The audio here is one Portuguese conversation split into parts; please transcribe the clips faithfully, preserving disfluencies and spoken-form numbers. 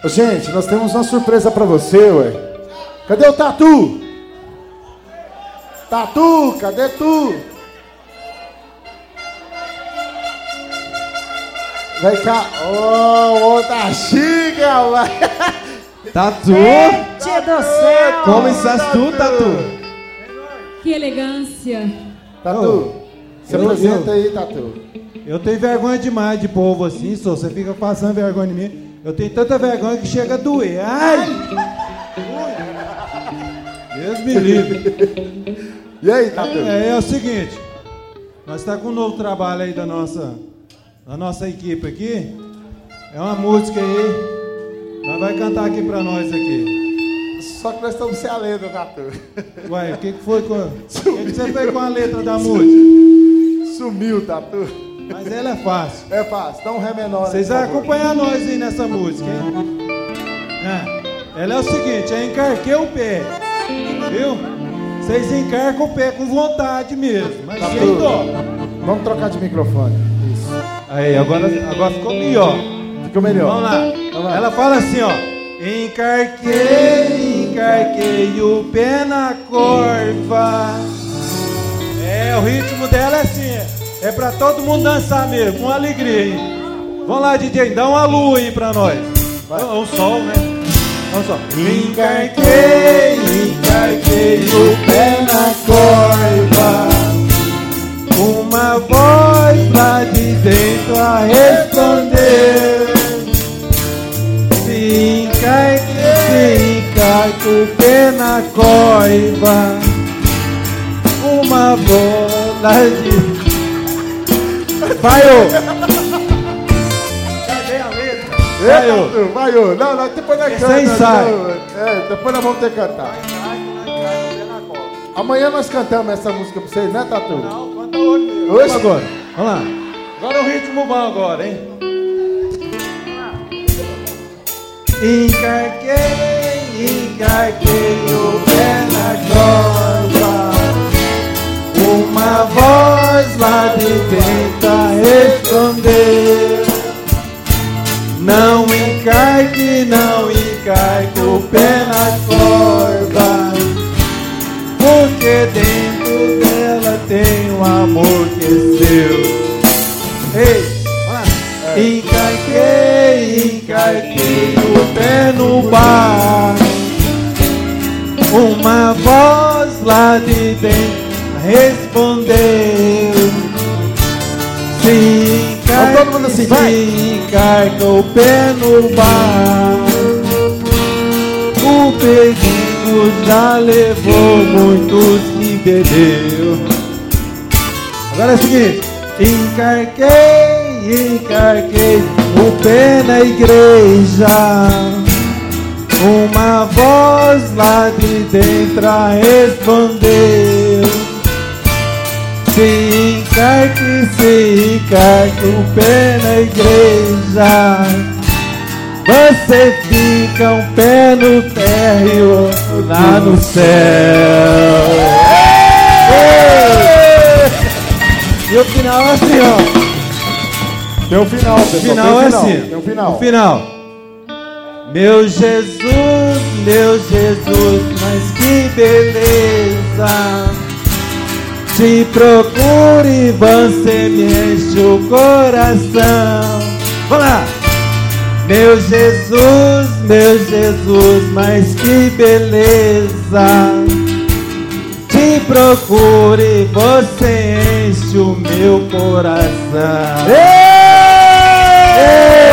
Gente, nós temos uma surpresa pra você, ué. Cadê o Tatu? Tatu, cadê tu? Vem cá. Ô, ô, tá chique, ué. Tatu? Tia do céu! Como estás tu, Tatu? Que elegância. Tatu, se eu- apresenta eu- aí, Tatu. Eu tenho vergonha demais de povo assim, só você fica passando vergonha de mim. Eu tenho tanta vergonha que chega a doer. Ai! Deus me livre. E aí, Tatu? É, é o seguinte, nós estamos com um novo trabalho aí da nossa, da nossa equipe aqui. É uma música aí. Nós vai cantar aqui pra nós aqui. Só que nós estamos sem a letra, Tatu. Ué, o que, que foi com. O que, que você fez com a letra da música? Sumiu, Tatu. Mas ela é fácil. É fácil, dá um ré menor. Vocês aí, vão por favor. acompanhar nós aí nessa música, hein? É. Ela é o seguinte, eu encarquei o pé. Viu? Vocês encarcam o pé com vontade mesmo, mas Tatu, sem dó. vamos trocar de microfone. Isso. Aí, agora, agora ficou melhor. Ficou melhor. Vamos lá. Vamos lá. Ela fala assim, ó. Encarquei, encarquei o pé na corva. É, o ritmo dela é assim, é, é pra todo mundo dançar mesmo, com alegria, hein? Vamos lá, D J, dá uma lua aí pra nós. Um, um sol, né? Vamos só. Encarquei, encarquei o pé na corva. Uma voz lá de dentro a responder. Se encarque, se encarque o pé na coiva. Uma bola de... Vai, ô! Cadê a letra? Vai, ô! Tatu, vai, ô. Não, não, depois nós Esse cantamos. aí sai. É, depois nós vamos ter que cantar. Amanhã nós cantamos essa música pra vocês, né, Tatu? Não, canta outro mesmo. Hoje? Vamos agora. Vamos lá. Agora o ritmo bom agora, hein? Encarquei, encarquei o pé na cova. Uma voz lá de dentro a responder. Não encarque, não encarque o pé na corda, porque dentro dela tem um amor que é seu. Ei, vamos lá. Encarquei, encarquei o pé no bar. Uma voz lá de dentro respondeu. Se encarque, Vamos todo mundo assim, vai. se encarca o pé no bar. O perigo já levou muitos que bebeu. Agora é o seguinte. Encarquei, encarquei o pé na igreja. Uma voz lá de dentro a respondeu. Se encarque, se encarque o pé na igreja. Você fica um pé no terra e outro lá no céu. E o final é assim, ó. Tem um final, O pessoal. final é tem um assim. Tem um final. O final. Meu Jesus, meu Jesus, mas que beleza. Te procure, você me enche o coração. Vamos lá. Meu Jesus, meu Jesus, mas que beleza. Te procure, você enche o meu coração. Ei!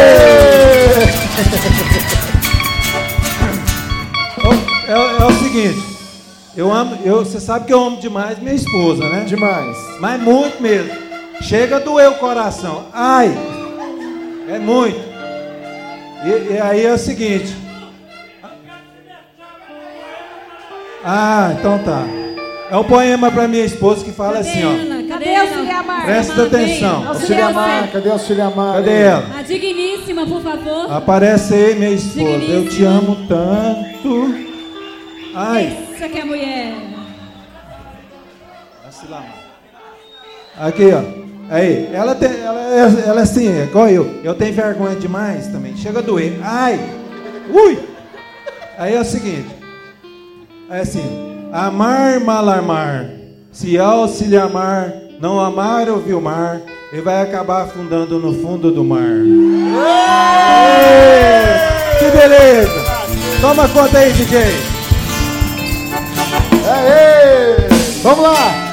É, é o seguinte, eu amo, eu, você sabe que eu amo demais minha esposa, né? Demais. Mas muito mesmo. Chega a doer o coração. Ai! É muito. E, e aí é o seguinte. Ah, então tá. É um poema pra minha esposa que fala assim, ó. Ana? Cadê a Auxiliar Mar? Presta atenção. Auxiliar Mar, cadê o Auxiliar Mar? Cadê ela? A digníssima, por favor. Aparece aí, minha esposa. Eu te amo tanto. Ai. Essa que é a mulher. Aqui, ó. Aí, ela, tem, ela, é, ela é assim, é igual eu. Eu tenho vergonha demais também. Chega a doer. Ai! Ui! Aí é o seguinte. É assim. Amar, malamar. Se ao se lhe amar, não amar ou vilmar, ele vai acabar afundando no fundo do mar. Que beleza! Toma conta aí, D J. Aê! Vamos lá!